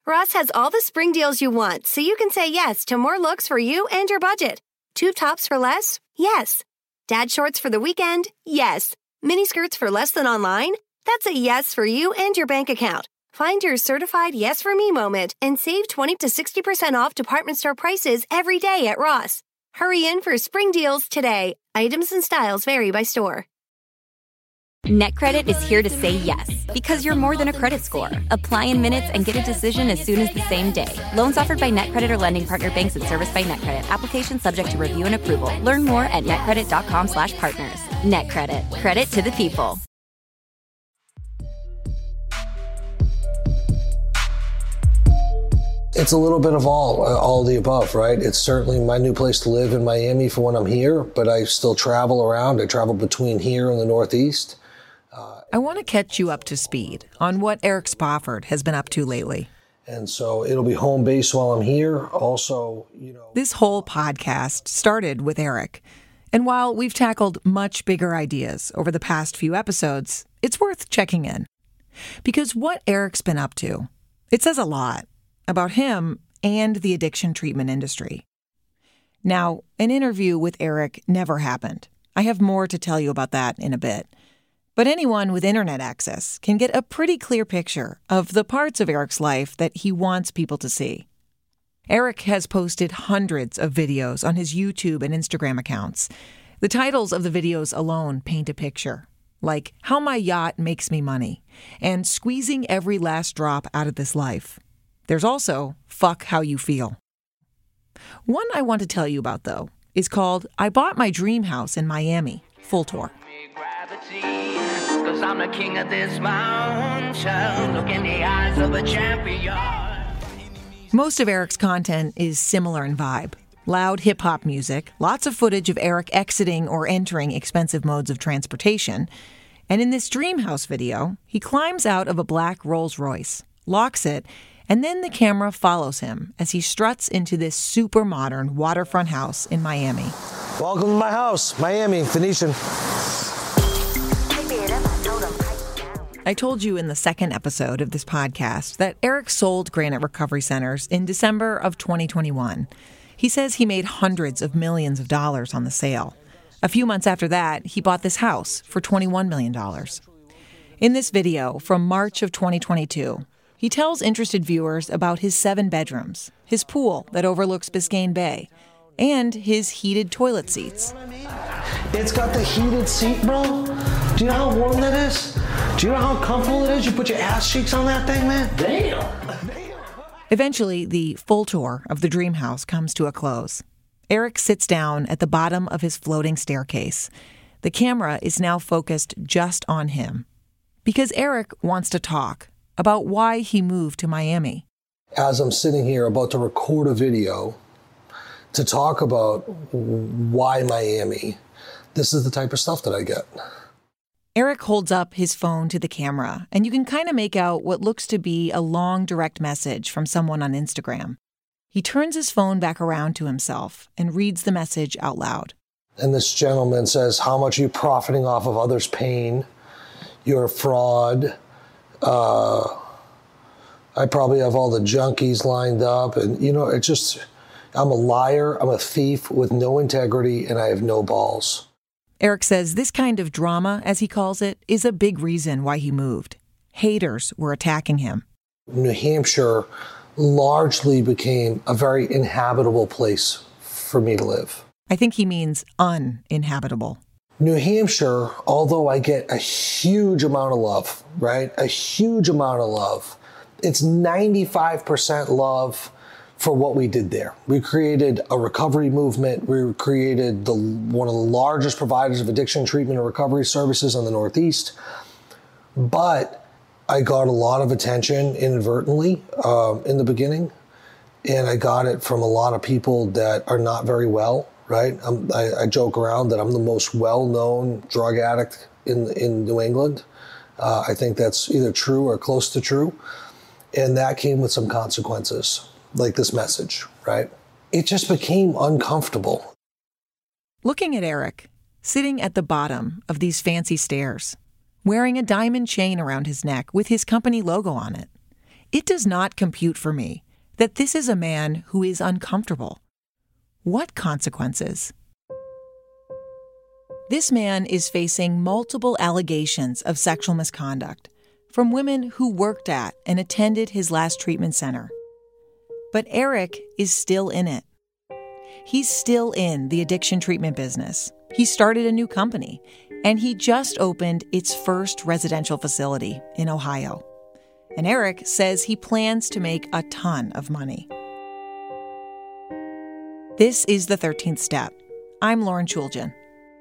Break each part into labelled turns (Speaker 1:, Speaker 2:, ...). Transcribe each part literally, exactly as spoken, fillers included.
Speaker 1: Ross has all the spring deals you want, so you can say yes to more looks for you and your budget. Tube tops for less? Yes. Dad shorts for the weekend? Yes. Mini skirts for less than online? That's a yes for you and your bank account. Find your certified yes for me moment and save twenty to sixty percent off department store prices every day at Ross. Hurry in for spring deals today. Items and styles vary by store.
Speaker 2: NetCredit is here to say yes, because you're more than a credit score. Apply in minutes and get a decision as soon as the same day. Loans offered by NetCredit or lending partner banks and serviced by NetCredit. Application subject to review and approval. Learn more at netcredit.com slash partners. NetCredit. Credit to the people.
Speaker 3: It's a little bit of all, uh, all the above, right? It's certainly my new place to live in Miami for when I'm here, but I still travel around. I travel between here and the Northeast.
Speaker 4: Uh, I want to catch you up to speed on what Eric Spofford has been up to lately.
Speaker 3: And so it'll be home base while I'm here. Also, you know...
Speaker 4: This whole podcast started with Eric. And while we've tackled much bigger ideas over the past few episodes, it's worth checking in. Because what Eric's been up to, it says a lot about him and the addiction treatment industry. Now, an interview with Eric never happened. I have more to tell you about that in a bit. But anyone with internet access can get a pretty clear picture of the parts of Eric's life that he wants people to see. Eric has posted hundreds of videos on his YouTube and Instagram accounts. The titles of the videos alone paint a picture, like How My Yacht Makes Me Money and Squeezing Every Last Drop Out of This Life. There's also Fuck How You Feel. One I want to tell you about, though, is called I Bought My Dream House in Miami, Full Tour. Cause I'm the king of this mountain. Look in the eyes of a champion. Most of Eric's content is similar in vibe. Loud hip-hop music, lots of footage of Eric exiting or entering expensive modes of transportation. And in this dream house video, he climbs out of a black Rolls Royce, locks it, and then the camera follows him as he struts into this super modern waterfront house in Miami.
Speaker 3: Welcome to my house, Miami, Venetian.
Speaker 4: I told you in the second episode of this podcast that Eric sold Granite Recovery Centers in December of twenty twenty-one. He says he made hundreds of millions of dollars on the sale. A few months after that, he bought this house for twenty-one million dollars. In this video from March of twenty twenty-two, he tells interested viewers about his seven bedrooms, his pool that overlooks Biscayne Bay, and his heated toilet seats.
Speaker 3: It's got the heated seat, bro. Do you know how warm that is? Do you know how comfortable it is? You put your ass cheeks on that thing, man? Damn.
Speaker 4: Eventually, the full tour of the dream house comes to a close. Eric sits down at the bottom of his floating staircase. The camera is now focused just on him. Because Eric wants to talk about why he moved to Miami.
Speaker 3: As I'm sitting here about to record a video to talk about why Miami, this is the type of stuff that I get.
Speaker 4: Eric holds up his phone to the camera, and you can kind of make out what looks to be a long direct message from someone on Instagram. He turns his phone back around to himself and reads the message out loud.
Speaker 3: And this gentleman says, how much are you profiting off of others' pain? You're a fraud. Uh, I probably have all the junkies lined up. And, you know, it's just, I'm a liar. I'm a thief with no integrity, and I have no balls.
Speaker 4: Eric says this kind of drama, as he calls it, is a big reason why he moved. Haters were attacking him.
Speaker 3: New Hampshire largely became a very inhabitable place for me to live.
Speaker 4: I think he means uninhabitable.
Speaker 3: New Hampshire, although I get a huge amount of love, right? A huge amount of love. It's ninety-five percent love for what we did there. We created a recovery movement. We created the one of the largest providers of addiction treatment and recovery services in the Northeast. But I got a lot of attention inadvertently um, in the beginning, and I got it from a lot of people that are not very well, right? I'm, I, I joke around that I'm the most well-known drug addict in, in New England. Uh, I think that's either true or close to true. And that came with some consequences. Like this message, right? It just became uncomfortable.
Speaker 4: Looking at Eric, sitting at the bottom of these fancy stairs, wearing a diamond chain around his neck with his company logo on it, it does not compute for me that this is a man who is uncomfortable. What consequences? This man is facing multiple allegations of sexual misconduct from women who worked at and attended his last treatment center. But Eric is still in it. He's still in the addiction treatment business. He started a new company, and he just opened its first residential facility in Ohio. And Eric says he plans to make a ton of money. This is The thirteenth Step. I'm Lauren Chooljian.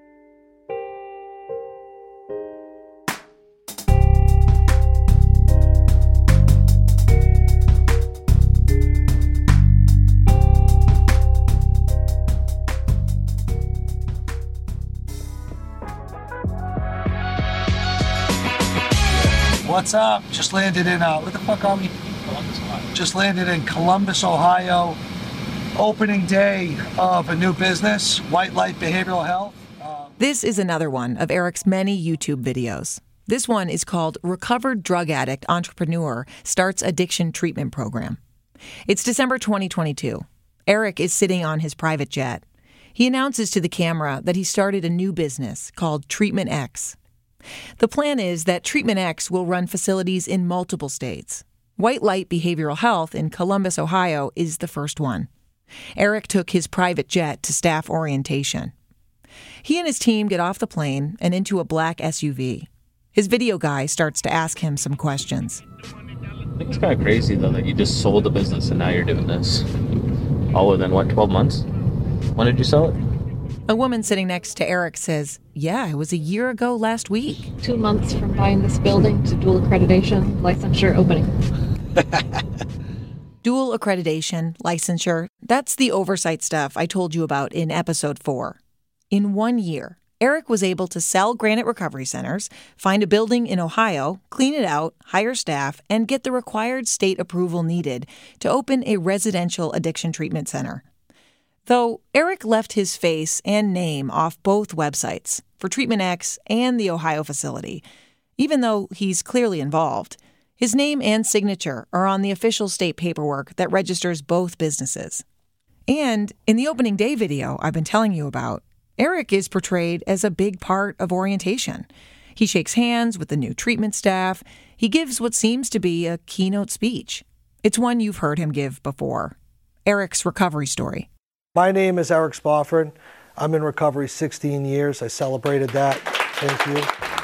Speaker 3: What's up? Just landed in, uh, where the fuck are we? Columbus, Ohio. Just landed in Columbus, Ohio. Opening day of a new business, White Light Behavioral Health. Um,
Speaker 4: this is another one of Eric's many YouTube videos. This one is called Recovered Drug Addict Entrepreneur Starts Addiction Treatment Program. It's December twenty twenty-two. Eric is sitting on his private jet. He announces to the camera that he started a new business called Treatment X. The plan is that Treatment X will run facilities in multiple states. White Light Behavioral Health in Columbus, Ohio is the first one. Eric took his private jet to staff orientation. He and his team get off the plane and into a black S U V. His video guy starts to ask him some questions.
Speaker 5: I think it's kind of crazy, though, that you just sold the business and now you're doing this. All within, what, twelve months? When did you sell it?
Speaker 4: A woman sitting next to Eric says, yeah, it was a year ago last week.
Speaker 6: Two months from buying this building to dual accreditation, licensure, opening.
Speaker 4: Dual accreditation, licensure, that's the oversight stuff I told you about in episode four. In one year, Eric was able to sell Granite Recovery Centers, find a building in Ohio, clean it out, hire staff, and get the required state approval needed to open a residential addiction treatment center. Though Eric left his face and name off both websites, for Treatment X and the Ohio facility, even though he's clearly involved, his name and signature are on the official state paperwork that registers both businesses. And in the opening day video I've been telling you about, Eric is portrayed as a big part of orientation. He shakes hands with the new treatment staff. He gives what seems to be a keynote speech. It's one you've heard him give before. Eric's recovery story.
Speaker 3: My name is Eric Spofford. I'm in recovery sixteen years. I celebrated that. Thank you.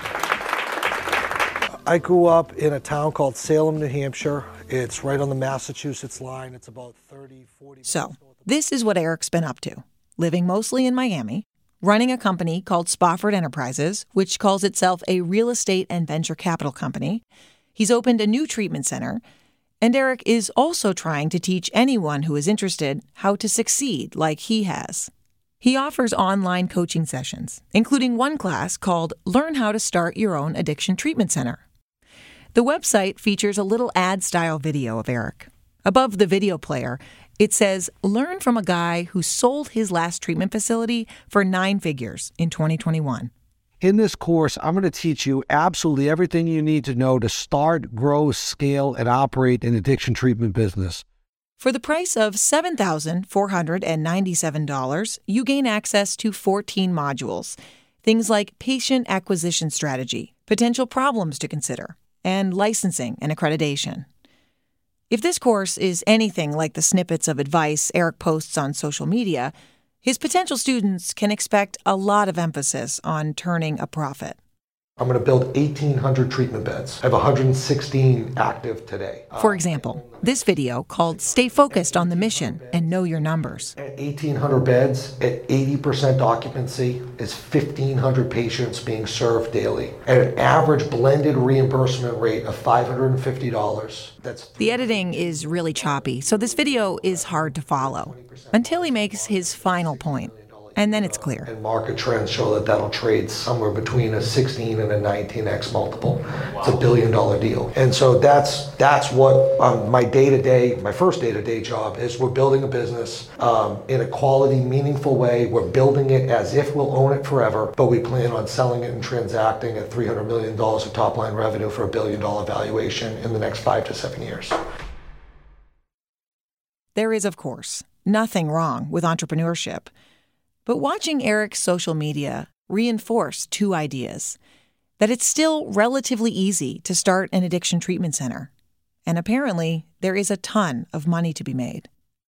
Speaker 3: I grew up in a town called Salem, New Hampshire. It's right on the Massachusetts line. It's about thirty, forty.
Speaker 4: So, this is what Eric's been up to. Living mostly in Miami, running a company called Spofford Enterprises, which calls itself a real estate and venture capital company. He's opened a new treatment center. And Eric is also trying to teach anyone who is interested how to succeed like he has. He offers online coaching sessions, including one class called Learn How to Start Your Own Addiction Treatment Center. The website features a little ad-style video of Eric. Above the video player, it says, learn from a guy who sold his last treatment facility for nine figures in twenty twenty-one.
Speaker 7: In this course, I'm going to teach you absolutely everything you need to know to start, grow, scale, and operate an addiction treatment business.
Speaker 4: For the price of seven thousand four hundred ninety-seven dollars, you gain access to fourteen modules. Things like patient acquisition strategy, potential problems to consider, and licensing and accreditation. If this course is anything like the snippets of advice Eric posts on social media, his potential students can expect a lot of emphasis on turning a profit.
Speaker 3: I'm going to build eighteen hundred treatment beds. I have one hundred sixteen active today.
Speaker 4: For example, this video called Stay Focused on the Mission and Know Your Numbers.
Speaker 3: At eighteen hundred beds, at eighty percent occupancy, is fifteen hundred patients being served daily. At an average blended reimbursement rate of five hundred fifty dollars. That's
Speaker 4: the editing is really choppy, so this video is hard to follow until he makes his final point. And then it's clear.
Speaker 3: And market trends show that that'll trade somewhere between a sixteen and a nineteen x multiple. Wow. It's a billion dollar deal. And so that's that's what um, my day-to-day, my first day-to-day job is. We're building a business um, in a quality, meaningful way. We're building it as if we'll own it forever, but we plan on selling it and transacting at three hundred million dollars of top line revenue for a billion dollar valuation in the next five to seven years.
Speaker 4: There is, of course, nothing wrong with entrepreneurship. But watching Eric's social media reinforced two ideas: that it's still relatively easy to start an addiction treatment center, and apparently there is a ton of money to be made.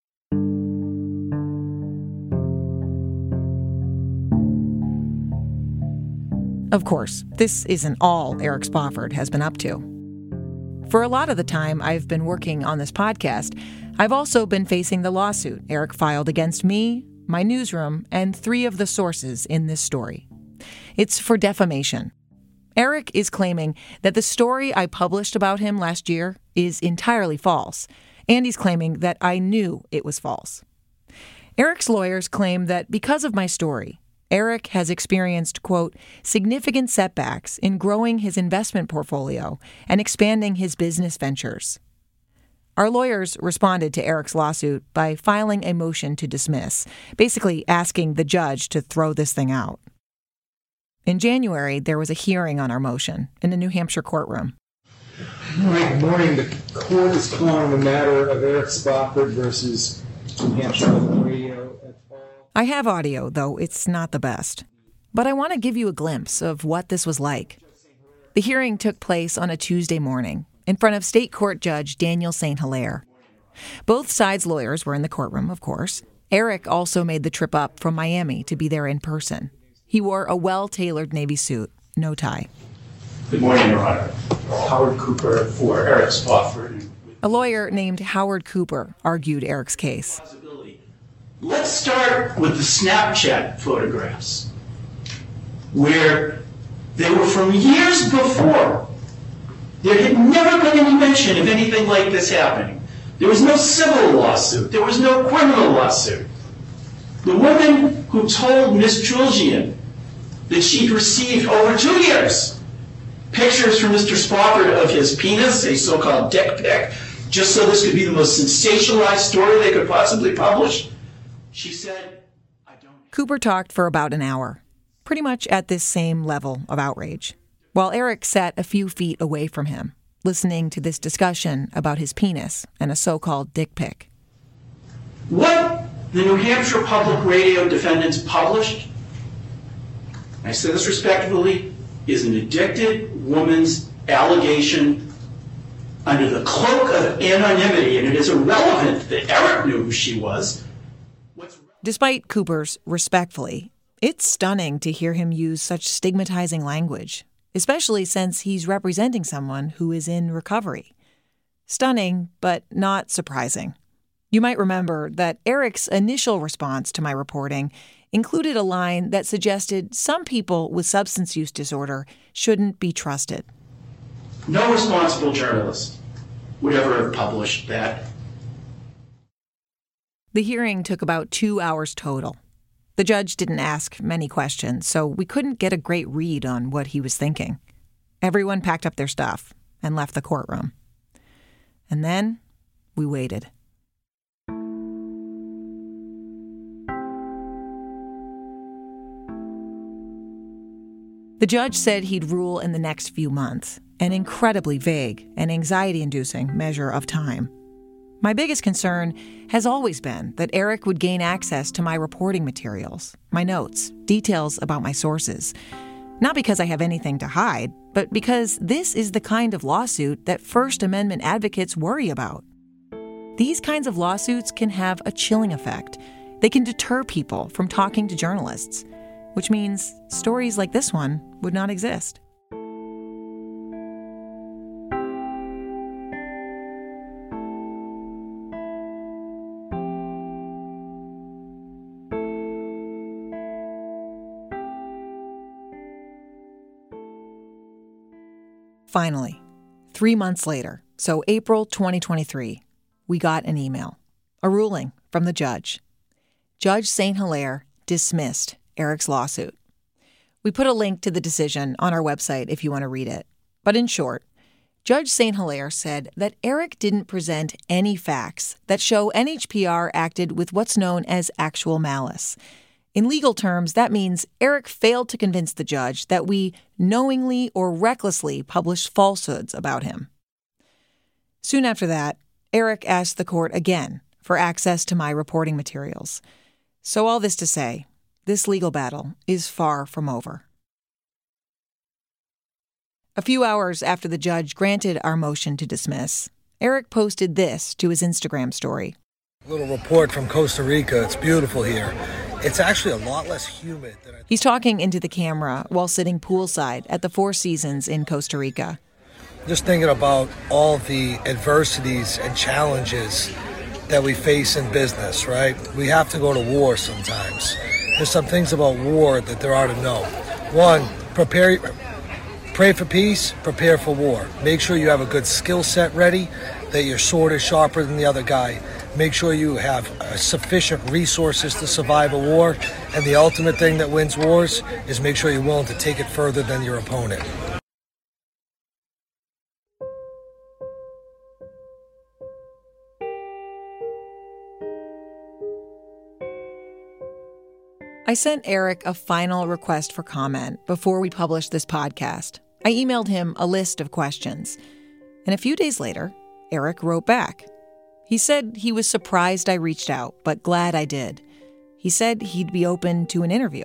Speaker 4: Of course, this isn't all Eric Spofford has been up to. For a lot of the time I've been working on this podcast, I've also been facing the lawsuit Eric filed against me, my newsroom, and three of the sources in this story. It's for defamation. Eric is claiming that the story I published about him last year is entirely false, and he's claiming that I knew it was false. Eric's lawyers claim that because of my story, Eric has experienced, quote, significant setbacks in growing his investment portfolio and expanding his business ventures. Our lawyers responded to Eric's lawsuit by filing a motion to dismiss, basically asking the judge to throw this thing out. In January, there was a hearing on our motion in a New Hampshire courtroom.
Speaker 8: All right, good morning. The court is calling the matter of Eric Spofford versus New Hampshire Public Radio.
Speaker 4: I have audio, though it's not the best. But I want to give you a glimpse of what this was like. The hearing took place on a Tuesday morning in front of State Court Judge Daniel Saint Hilaire. Both sides' lawyers were in the courtroom, of course. Eric also made the trip up from Miami to be there in person. He wore a well-tailored navy suit, no tie.
Speaker 9: Good morning, Your Honor. Howard Cooper for Eric Spofford.
Speaker 4: A lawyer named Howard Cooper argued Eric's case.
Speaker 9: Let's start with the Snapchat photographs, where they were from years before. There had never been any mention of anything like this happening. There was no civil lawsuit. There was no criminal lawsuit. The woman who told Miss Julgian that she'd received over two years pictures from Mister Spofford of his penis, a so-called dick pic, just so this could be the most sensationalized story they could possibly publish. She said, I don't...
Speaker 4: Cooper talked for about an hour, pretty much at this same level of outrage, while Eric sat a few feet away from him, listening to this discussion about his penis and a so-called dick pic.
Speaker 9: What the New Hampshire Public Radio defendants published, I say this respectfully, is an addicted woman's allegation under the cloak of anonymity, and it is irrelevant that Eric knew who she was.
Speaker 4: Despite Cooper's respectfully, it's stunning to hear him use such stigmatizing language, especially since he's representing someone who is in recovery. Stunning, but not surprising. You might remember that Eric's initial response to my reporting included a line that suggested some people with substance use disorder shouldn't be trusted.
Speaker 9: No responsible journalist would ever have published that.
Speaker 4: The hearing took about two hours total. The judge didn't ask many questions, so we couldn't get a great read on what he was thinking. Everyone packed up their stuff and left the courtroom. And then we waited. The judge said he'd rule in the next few months, an incredibly vague and anxiety-inducing measure of time. My biggest concern has always been that Eric would gain access to my reporting materials, my notes, details about my sources. Not because I have anything to hide, but because this is the kind of lawsuit that First Amendment advocates worry about. These kinds of lawsuits can have a chilling effect. They can deter people from talking to journalists, which means stories like this one would not exist. Finally, three months later, so April twenty twenty-three, we got an email, a ruling from the judge. Judge Saint Hilaire dismissed Eric's lawsuit. We put a link to the decision on our website if you want to read it. But in short, Judge Saint Hilaire said that Eric didn't present any facts that show N H P R acted with what's known as actual malice. In legal terms, that means Eric failed to convince the judge that we knowingly or recklessly published falsehoods about him. Soon after that, Eric asked the court again for access to my reporting materials. So all this to say, this legal battle is far from over. A few hours after the judge granted our motion to dismiss, Eric posted this to his Instagram story.
Speaker 3: A little report from Costa Rica. It's beautiful here. It's actually a lot less humid than I thought.
Speaker 4: He's talking into the camera while sitting poolside at the Four Seasons in Costa Rica.
Speaker 3: Just thinking about all the adversities and challenges that we face in business, right? We have to go to war sometimes. There's some things about war that there are to know. One, prepare, pray for peace, prepare for war. Make sure you have a good skill set ready, that your sword is sharper than the other guy. Make sure you have uh, sufficient resources to survive a war. And the ultimate thing that wins wars is make sure you're willing to take it further than your opponent.
Speaker 4: I sent Eric a final request for comment before we published this podcast. I emailed him a list of questions. And a few days later, Eric wrote back. He said he was surprised I reached out, but glad I did. He said he'd be open to an interview.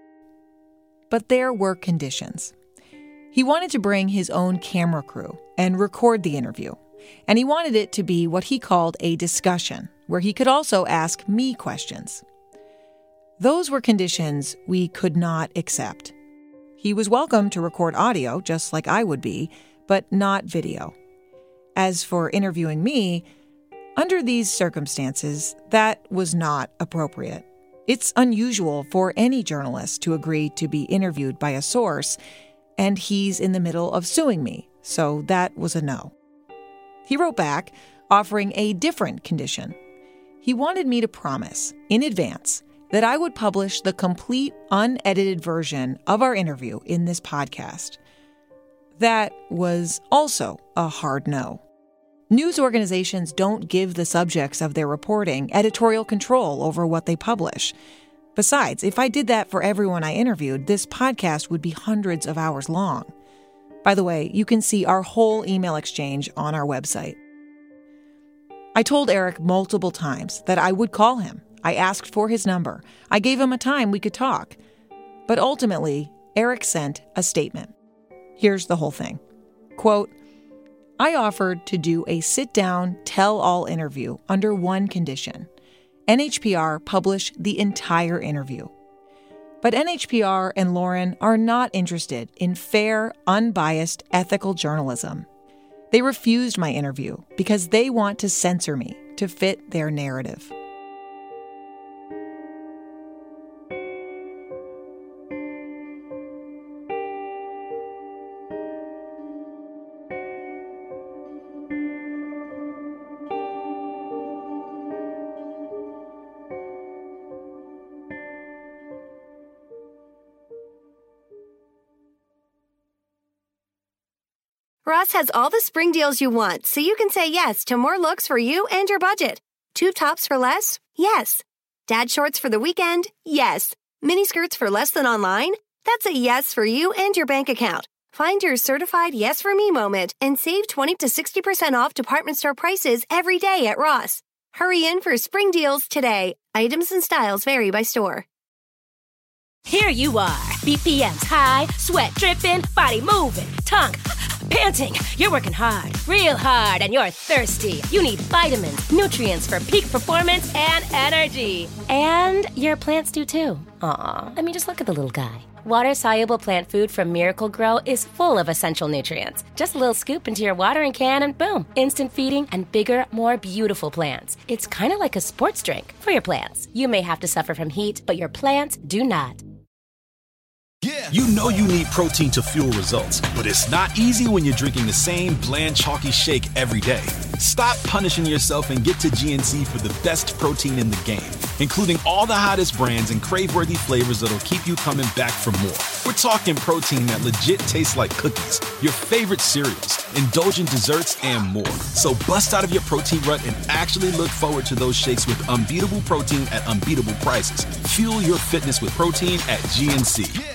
Speaker 4: But there were conditions. He wanted to bring his own camera crew and record the interview. And he wanted it to be what he called a discussion, where he could also ask me questions. Those were conditions we could not accept. He was welcome to record audio, just like I would be, but not video. As for interviewing me, under these circumstances, that was not appropriate. It's unusual for any journalist to agree to be interviewed by a source, and he's in the middle of suing me, so that was a no. He wrote back, offering a different condition. He wanted me to promise, in advance, that I would publish the complete, unedited version of our interview in this podcast. That was also a hard no. News organizations don't give the subjects of their reporting editorial control over what they publish. Besides, if I did that for everyone I interviewed, this podcast would be hundreds of hours long. By the way, you can see our whole email exchange on our website. I told Eric multiple times that I would call him. I asked for his number. I gave him a time we could talk. But ultimately, Eric sent a statement. Here's the whole thing. Quote, I offered to do a sit-down, tell-all interview under one condition. N H P R publish the entire interview. But N H P R and Lauren are not interested in fair, unbiased, ethical journalism. They refused my interview because they want to censor me to fit their narrative.
Speaker 1: Ross has all the spring deals you want, so you can say yes to more looks for you and your budget. Tube tops for less? Yes. Dad shorts for the weekend? Yes. Mini skirts for less than online? That's a yes for you and your bank account. Find your certified yes for me moment and save twenty to sixty percent off department store prices every day at Ross. Hurry in for spring deals today. Items and styles vary by store.
Speaker 10: Here you are, B P Ms high, sweat dripping, body moving, tongue panting. You're working hard, real hard, and you're thirsty. You need vitamins, nutrients for peak performance and energy. And your plants do too. Aw, I mean, just look at the little guy. Water-soluble plant food from Miracle Grow is full of essential nutrients. Just a little scoop into your watering can and boom, instant feeding and bigger, more beautiful plants. It's kind of like a sports drink for your plants. You may have to suffer from heat, but your plants do not.
Speaker 11: Yeah. You know you need protein to fuel results, but it's not easy when you're drinking the same bland, chalky shake every day. Stop punishing yourself and get to G N C for the best protein in the game, including all the hottest brands and crave-worthy flavors that'll keep you coming back for more. We're talking protein that legit tastes like cookies, your favorite cereals, indulgent desserts, and more. So bust out of your protein rut and actually look forward to those shakes with unbeatable protein at unbeatable prices. Fuel your fitness with protein at G N C. Yeah.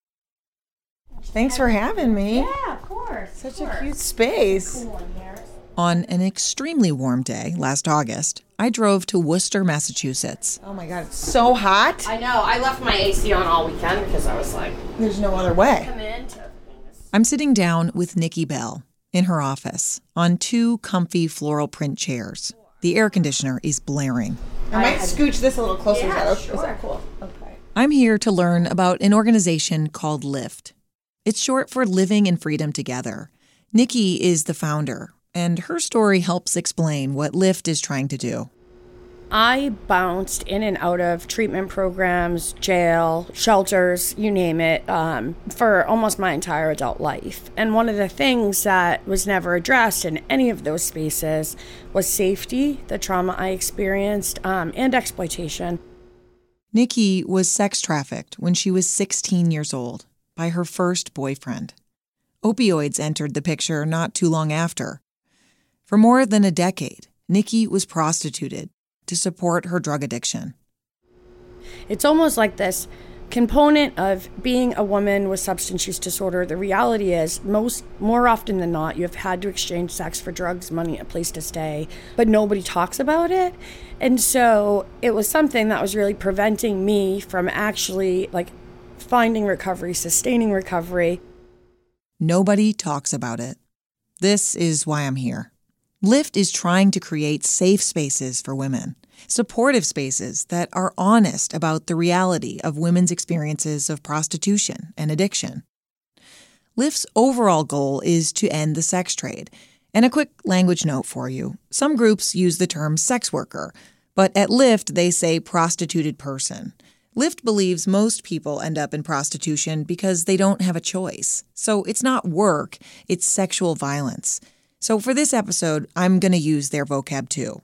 Speaker 4: Thanks for having me.
Speaker 10: Yeah, of course.
Speaker 4: Such
Speaker 10: of course.
Speaker 4: a cute space.
Speaker 10: Cool in here.
Speaker 4: On an extremely warm day last August, I drove to Worcester, Massachusetts.
Speaker 12: Oh my God, it's so hot.
Speaker 13: I know. I left my A C on all weekend because I was like,
Speaker 12: there's no other way.
Speaker 13: Come in to-
Speaker 4: I'm sitting down with Nikki Bell in her office on two comfy floral print chairs. The air conditioner is blaring.
Speaker 12: I might scooch this a little closer.
Speaker 13: Yeah,
Speaker 12: Is that,
Speaker 13: sure.
Speaker 12: is that cool? Okay.
Speaker 4: I'm here to learn about an organization called LIFT. It's short for Living in Freedom Together. Nikki is the founder, and her story helps explain what LIFT is trying to do.
Speaker 13: I bounced in and out of treatment programs, jail, shelters, you name it, um, for almost my entire adult life. And one of the things that was never addressed in any of those spaces was safety, the trauma I experienced, um, and exploitation.
Speaker 4: Nikki was sex trafficked when she was sixteen years old by her first boyfriend. Opioids entered the picture not too long after. For more than a decade, Nikki was prostituted to support her drug addiction.
Speaker 13: It's almost like this component of being a woman with substance use disorder. The reality is, most more often than not, you have had to exchange sex for drugs, money, a place to stay, but nobody talks about it. And so it was something that was really preventing me from actually like finding recovery, sustaining recovery.
Speaker 4: Nobody talks about it. This is why I'm here. LIFT is trying to create safe spaces for women, supportive spaces that are honest about the reality of women's experiences of prostitution and addiction. LIFT's overall goal is to end the sex trade. And a quick language note for you. Some groups use the term sex worker, but at LIFT they say prostituted person. LIFT believes most people end up in prostitution because they don't have a choice. So it's not work, it's sexual violence. So for this episode, I'm going to use their vocab too.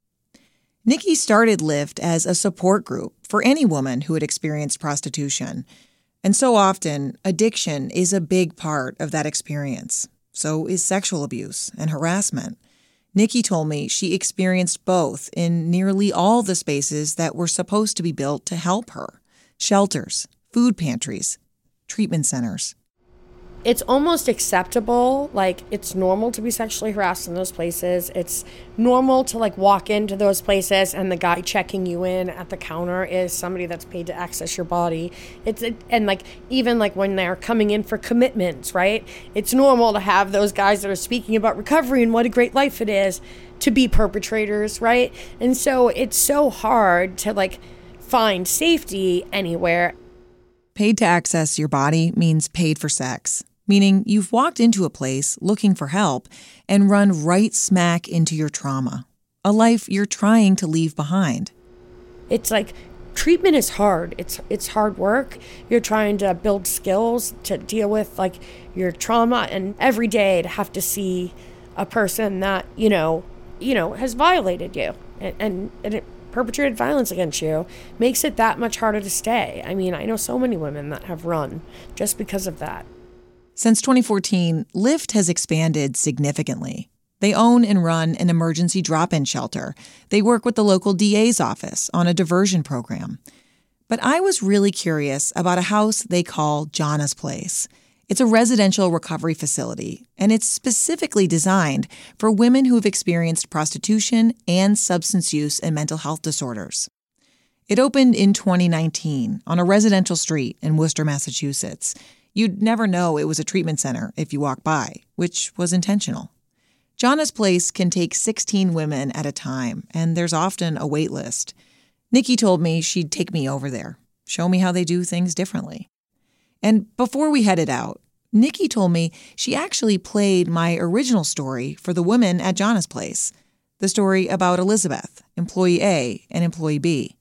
Speaker 4: Nikki started LIFT as a support group for any woman who had experienced prostitution. And so often, addiction is a big part of that experience. So is sexual abuse and harassment. Nikki told me she experienced both in nearly all the spaces that were supposed to be built to help her. Shelters, food pantries, treatment centers.
Speaker 13: It's almost acceptable, like it's normal to be sexually harassed in those places. It's normal to like walk into those places and the guy checking you in at the counter is somebody that's paid to access your body. It's and like even like when they're coming in for commitments, right? It's normal to have those guys that are speaking about recovery and what a great life it is to be perpetrators, right? And so it's so hard to like find safety anywhere.
Speaker 4: Paid to access your body means paid for sex. Meaning you've walked into a place looking for help and run right smack into your trauma, a life you're trying to leave behind.
Speaker 13: It's like treatment is hard. It's it's hard work. You're trying to build skills to deal with like your trauma, and every day to have to see a person that, you know, you know, has violated you and, and, and it perpetrated violence against you makes it that much harder to stay. I mean, I know so many women that have run just because of that.
Speaker 4: Since twenty fourteen, LIFT has expanded significantly. They own and run an emergency drop-in shelter. They work with the local D A's office on a diversion program. But I was really curious about a house they call Jana's Place. It's a residential recovery facility, and it's specifically designed for women who have experienced prostitution and substance use and mental health disorders. It opened in twenty nineteen on a residential street in Worcester, Massachusetts. You'd never know it was a treatment center if you walk by, which was intentional. Jana's Place can take sixteen women at a time, and there's often a wait list. Nikki told me she'd take me over there, show me how they do things differently. And before we headed out, Nikki told me she actually played my original story for the women at Jana's Place, the story about Elizabeth, employee A, and employee B.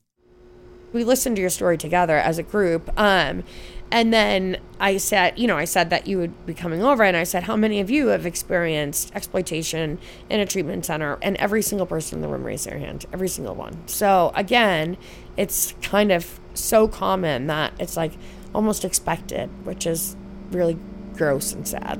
Speaker 13: We listened to your story together as a group. Um, and then I said, you know, I said that you would be coming over, and I said, how many of you have experienced exploitation in a treatment center? And every single person in the room raised their hand, every single one. So again, it's kind of so common that it's like almost expected, which is really gross and sad.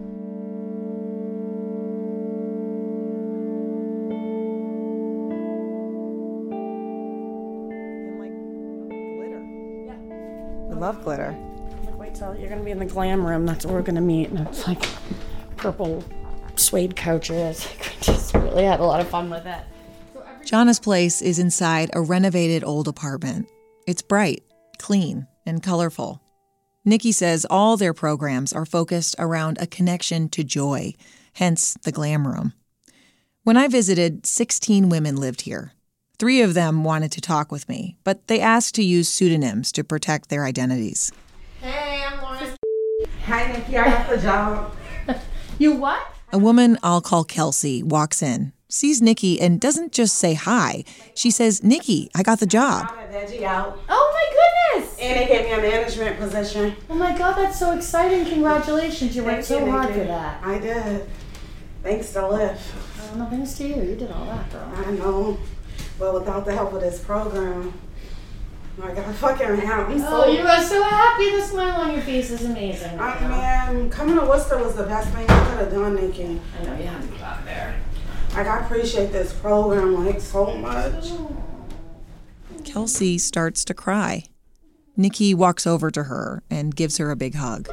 Speaker 12: Love glitter.
Speaker 13: I'm like, wait till you're gonna be in the glam room. That's where we're gonna meet, and it's like purple suede couches. We just really had a lot of fun with it.
Speaker 4: Jana's place is inside a renovated old apartment. It's bright, clean, and colorful. Nikki says all their programs are focused around a connection to joy, hence the glam room. When I visited, sixteen women lived here. Three of them wanted to talk with me, but they asked to use pseudonyms to protect their identities.
Speaker 12: Hey, I'm Lauren. Hi, Nikki. I got the job.
Speaker 13: You what?
Speaker 4: A woman I'll call Kelsey walks in, sees Nikki, and doesn't just say hi. She says, "Nikki, I got the job."
Speaker 12: Veggie out.
Speaker 13: Oh my goodness!
Speaker 12: And they gave me a management position.
Speaker 13: Oh my God, that's so exciting! Congratulations! You worked so hard for that.
Speaker 12: I did. Thanks to Lyft.
Speaker 13: Oh, no, thanks to you. You did all that, girl.
Speaker 12: I know. But without the help of this program, I got fucking happy.
Speaker 13: Oh, you are so happy. The smile on your face is amazing.
Speaker 12: I mean, coming to Worcester was the best thing I could have done, Nikki.
Speaker 13: I know you had to go out there.
Speaker 12: Like, I appreciate this program, like, so much.
Speaker 4: Kelsey starts to cry. Nikki walks over to her and gives her a big hug.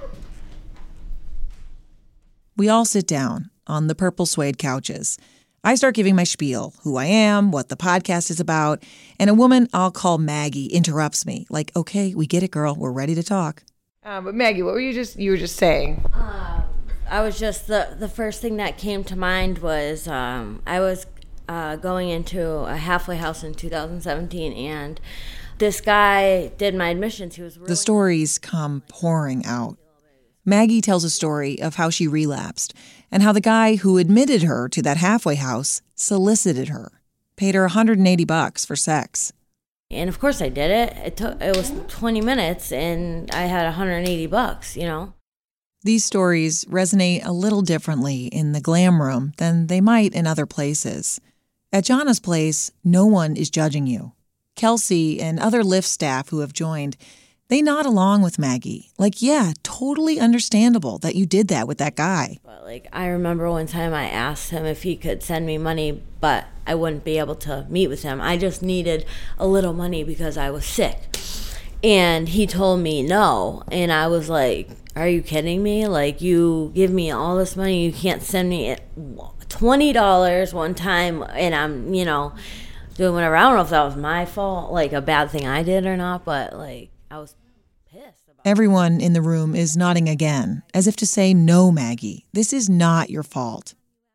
Speaker 4: We all sit down on the purple suede couches. I start giving my spiel, who I am, what the podcast is about, and a woman I'll call Maggie interrupts me, like, "Okay, we get it, girl. We're ready to talk."
Speaker 12: Uh, but Maggie, what were you just you were just saying?
Speaker 14: Um, I was just the the first thing that came to mind was um, I was uh, going into a halfway house in two thousand seventeen, and this guy did my admissions. He was really
Speaker 4: The stories come pouring out. Maggie tells a story of how she relapsed and how the guy who admitted her to that halfway house solicited her, paid her one hundred eighty bucks for sex.
Speaker 14: And of course I did it. It took it was twenty minutes and I had one hundred eighty bucks, you know.
Speaker 4: These stories resonate a little differently in the glam room than they might in other places. At Jana's place, no one is judging you. Kelsey and other Lyft staff who have joined, they nod along with Maggie. Like, yeah, totally understandable that you did that with that guy.
Speaker 14: But like, I remember one time I asked him if he could send me money, but I wouldn't be able to meet with him. I just needed a little money because I was sick. And he told me no. And I was like, are you kidding me? Like, you give me all this money, you can't send me twenty dollars one time, and I'm, you know, doing whatever. I don't know if that was my fault, like a bad thing I did or not, but like, I was pissed about it.
Speaker 4: Everyone in the room is nodding again, as if to say, no, Maggie, this is not your fault.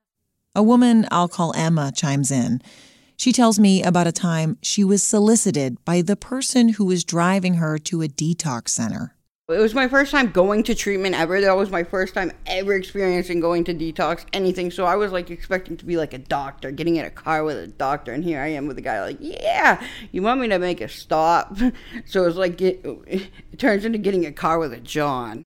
Speaker 4: A woman I'll call Emma chimes in. She tells me about a time she was solicited by the person who was driving her to a detox center.
Speaker 15: It was my first time going to treatment ever. That was my first time ever experiencing going to detox, anything. So I was like expecting to be like a doctor, getting in a car with a doctor. And here I am with a guy like, yeah, you want me to make a stop? So it was like, it, it turns into getting a car with a John.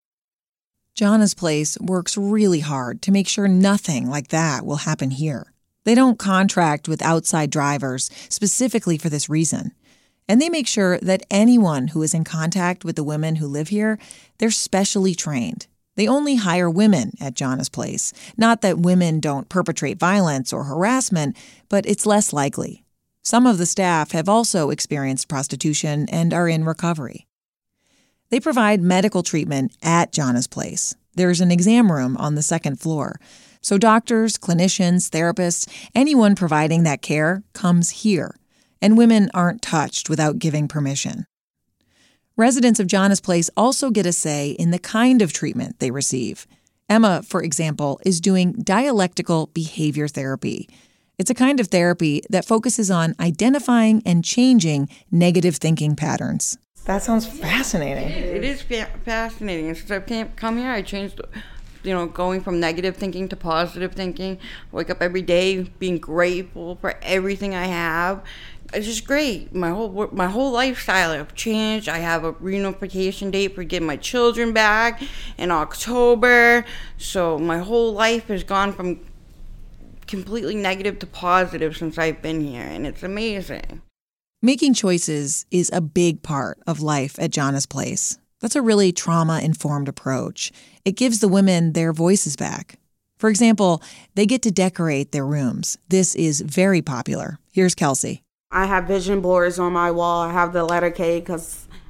Speaker 4: Jana's place works really hard to make sure nothing like that will happen here. They don't contract with outside drivers specifically for this reason. And they make sure that anyone who is in contact with the women who live here, they're specially trained. They only hire women at Jana's place. Not that women don't perpetrate violence or harassment, but it's less likely. Some of the staff have also experienced prostitution and are in recovery. They provide medical treatment at Jana's place. There's an exam room on the second floor. So doctors, clinicians, therapists, anyone providing that care comes here. And women aren't touched without giving permission. Residents of Jana's place also get a say in the kind of treatment they receive. Emma, for example, is doing dialectical behavior therapy. It's a kind of therapy that focuses on identifying and changing negative thinking patterns.
Speaker 12: That sounds fascinating.
Speaker 15: It is fa- fascinating. And since I've came, come here, I changed, you know, going from negative thinking to positive thinking. I wake up every day being grateful for everything I have. It's just great. My whole my whole lifestyle have changed. I have a reunification date for getting my children back in October. So my whole life has gone from completely negative to positive since I've been here, and it's amazing.
Speaker 4: Making choices is a big part of life at Jana's place. That's a really trauma-informed approach. It gives the women their voices back. For example, they get to decorate their rooms. This is very popular. Here's Kelsey.
Speaker 12: I have vision boards on my wall. I have the letter K because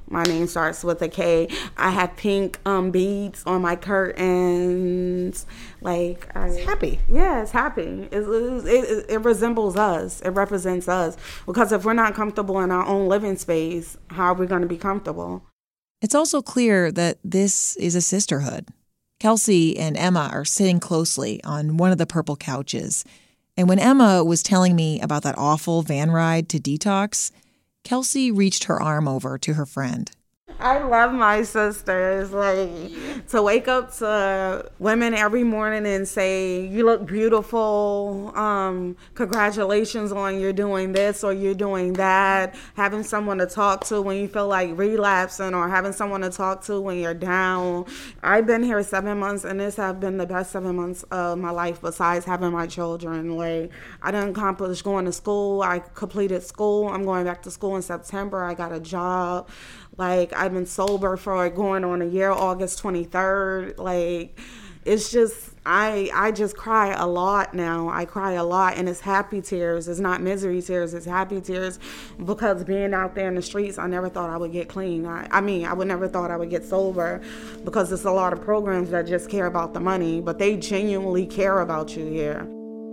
Speaker 12: My name starts with a K. I have pink um, beads on my curtains. Like, I,
Speaker 4: it's happy.
Speaker 12: Yeah, it's happy. It, it, it, it resembles us. It represents us. Because if we're not comfortable in our own living space, how are we going to be comfortable?
Speaker 4: It's also clear that this is a sisterhood. Kelsey and Emma are sitting closely on one of the purple couches. And when Emma was telling me about that awful van ride to detox, Kelsey reached her arm over to her friend.
Speaker 12: I love my sisters. Like, to wake up to women every morning and say, you look beautiful, um, congratulations on you're doing this or you're doing that, having someone to talk to when you feel like relapsing or having someone to talk to when you're down. I've been here seven months and this have been the best seven months of my life besides having my children. Like, I done accomplished going to school. I completed school. I'm going back to school in September. I got a job. Like, I've been sober for going on a year, August twenty-third. Like, it's just, I I just cry a lot now. I cry a lot, and it's happy tears. It's not misery tears. It's happy tears because being out there in the streets, I never thought I would get clean. I, I mean, I would never thought I would get sober because there's a lot of programs that just care about the money, but they genuinely care about you here.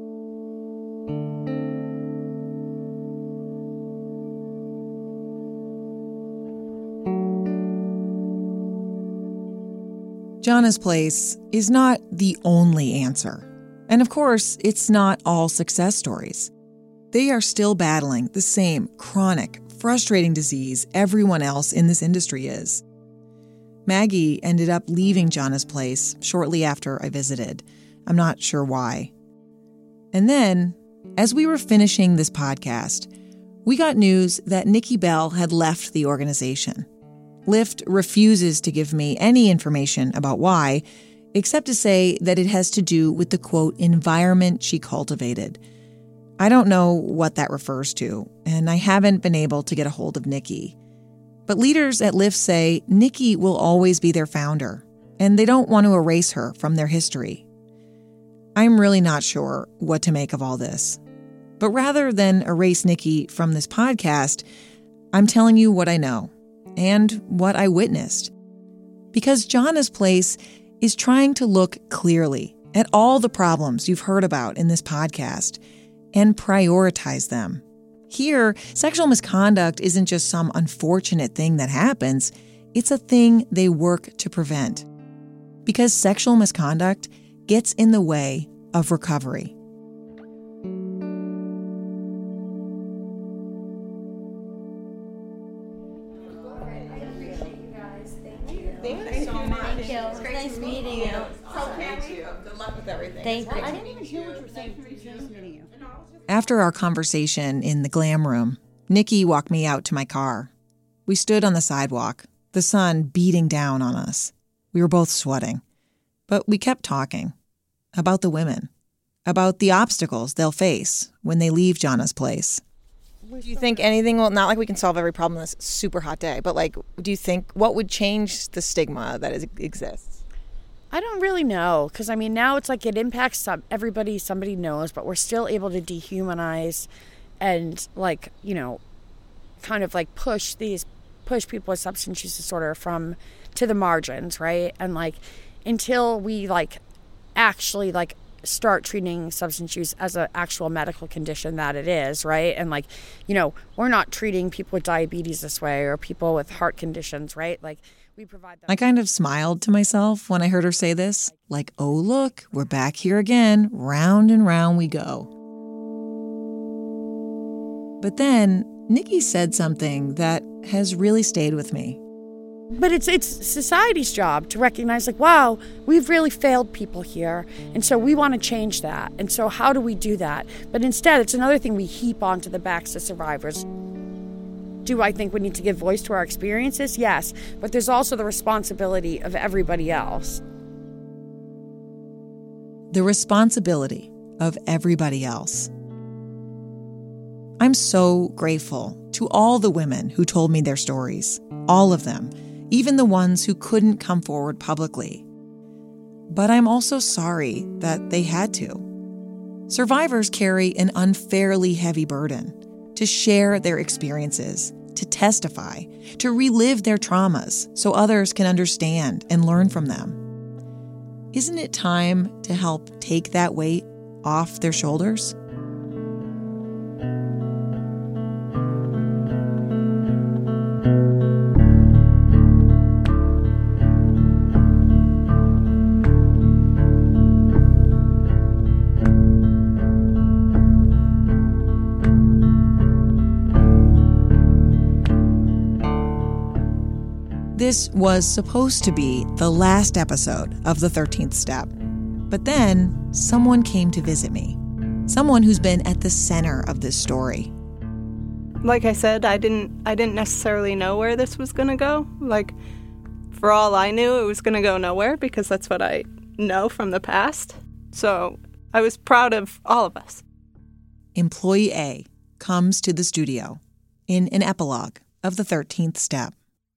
Speaker 4: Jana's Place is not the only answer. And of course, it's not all success stories. They are still battling the same chronic, frustrating disease everyone else in this industry is. Maggie ended up leaving Jana's Place shortly after I visited. I'm not sure why. And then, as we were finishing this podcast, we got news that Nikki Bell had left the organization. Lyft refuses to give me any information about why, except to say that it has to do with the, quote, environment she cultivated. I don't know what that refers to, and I haven't been able to get a hold of Nikki. But leaders at Lyft say Nikki will always be their founder, and they don't want to erase her from their history. I'm really not sure what to make of all this. But rather than erase Nikki from this podcast, I'm telling you what I know. And what I witnessed. Because Jana's Place is trying to look clearly at all the problems you've heard about in this podcast and prioritize them. Here, sexual misconduct isn't just some unfortunate thing that happens, it's a thing they work to prevent. Because sexual misconduct gets in the way of recovery.
Speaker 14: Thank you.
Speaker 16: I didn't even hear what you were saying.
Speaker 4: After our conversation in the glam room, Nikki walked me out to my car. We stood on the sidewalk, the sun beating down on us. We were both sweating. But we kept talking. About the women. About the obstacles they'll face when they leave Jana's Place.
Speaker 17: Do you think anything will, not like we can solve every problem on this super hot day, but like, do you think, what would change the stigma that is, exists?
Speaker 13: I don't really know, because I mean, now it's like it impacts some, everybody, somebody knows, but we're still able to dehumanize and like, you know, kind of like push these, push people with substance use disorder from, to the margins, right? And like, until we like actually like start treating substance use as an actual medical condition that it is, right? And like, you know, we're not treating people with diabetes this way or people with heart conditions, right? Like, we provide them.
Speaker 4: I kind of smiled to myself when I heard her say this, like, oh, look, we're back here again, round and round we go. But then Nikki said something that has really stayed with me.
Speaker 13: But it's it's society's job to recognize, like, wow, we've really failed people here, and so we want to change that. And so how do we do that? But instead, it's another thing we heap onto the backs of survivors. Do I think we need to give voice to our experiences? Yes, but there's also the responsibility of everybody else.
Speaker 4: The responsibility of everybody else. I'm so grateful to all the women who told me their stories, all of them, even the ones who couldn't come forward publicly. But I'm also sorry that they had to. Survivors carry an unfairly heavy burden to share their experiences, to testify, to relive their traumas so others can understand and learn from them. Isn't it time to help take that weight off their shoulders? This was supposed to be the last episode of The thirteenth Step. But then someone came to visit me. Someone who's been at the center of this story.
Speaker 18: Like I said, I didn't I didn't necessarily know where this was going to go. Like, for all I knew, it was going to go nowhere because that's what I know from the past. So I was proud of all of us.
Speaker 4: Employee A comes to the studio in an epilogue of The thirteenth Step.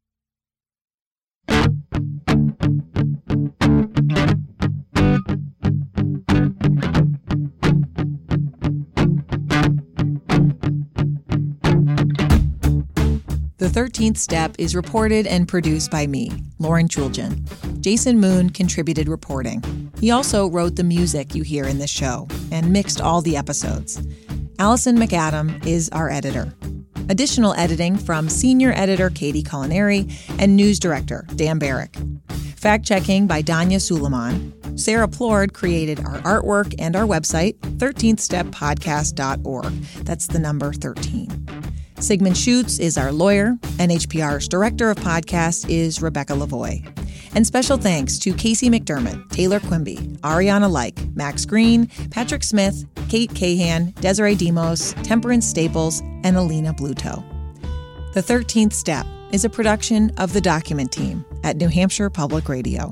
Speaker 4: The thirteenth Step is reported and produced by me, Lauren Chuljan. Jason Moon contributed reporting. He also wrote the music you hear in this show and mixed all the episodes. Allison McAdam is our editor. Additional editing from senior editor Katie Culinary and news director Dan Barrick. Fact-checking by Danya Suleiman. Sarah Plord created our artwork and our website, thirteenth step podcast dot org. That's the number thirteen. Sigmund Schutz is our lawyer. N H P R's director of podcasts is Rebecca Lavoie. And special thanks to Casey McDermott, Taylor Quimby, Ariana Like, Max Green, Patrick Smith, Kate Cahan, Desiree Demos, Temperance Staples, and Alina Bluto. The thirteenth Step is a production of the Document Team at New Hampshire Public Radio.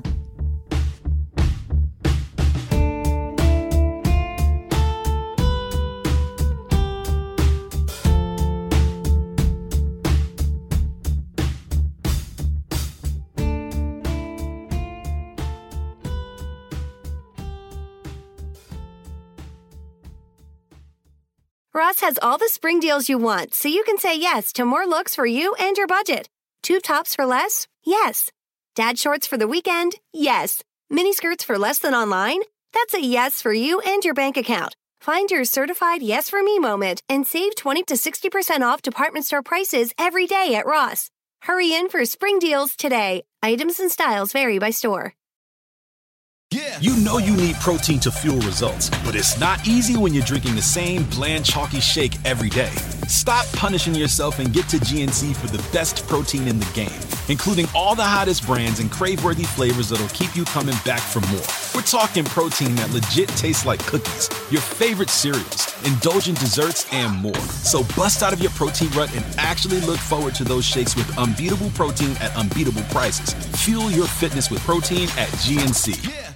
Speaker 1: Ross has all the spring deals you want, so you can say yes to more looks for you and your budget. Tube tops for less? Yes. Dad shorts for the weekend? Yes. Mini skirts for less than online? That's a yes for you and your bank account. Find your certified yes for me moment and save twenty to sixty percent off department store prices every day at Ross. Hurry in for spring deals today. Items and styles vary by store.
Speaker 11: Yeah. You know you need protein to fuel results, but it's not easy when you're drinking the same bland, chalky shake every day. Stop punishing yourself and get to G N C for the best protein in the game, including all the hottest brands and crave-worthy flavors that'll keep you coming back for more. We're talking protein that legit tastes like cookies, your favorite cereals, indulgent desserts, and more. So bust out of your protein rut and actually look forward to those shakes with unbeatable protein at unbeatable prices. Fuel your fitness with protein at G N C. Yeah.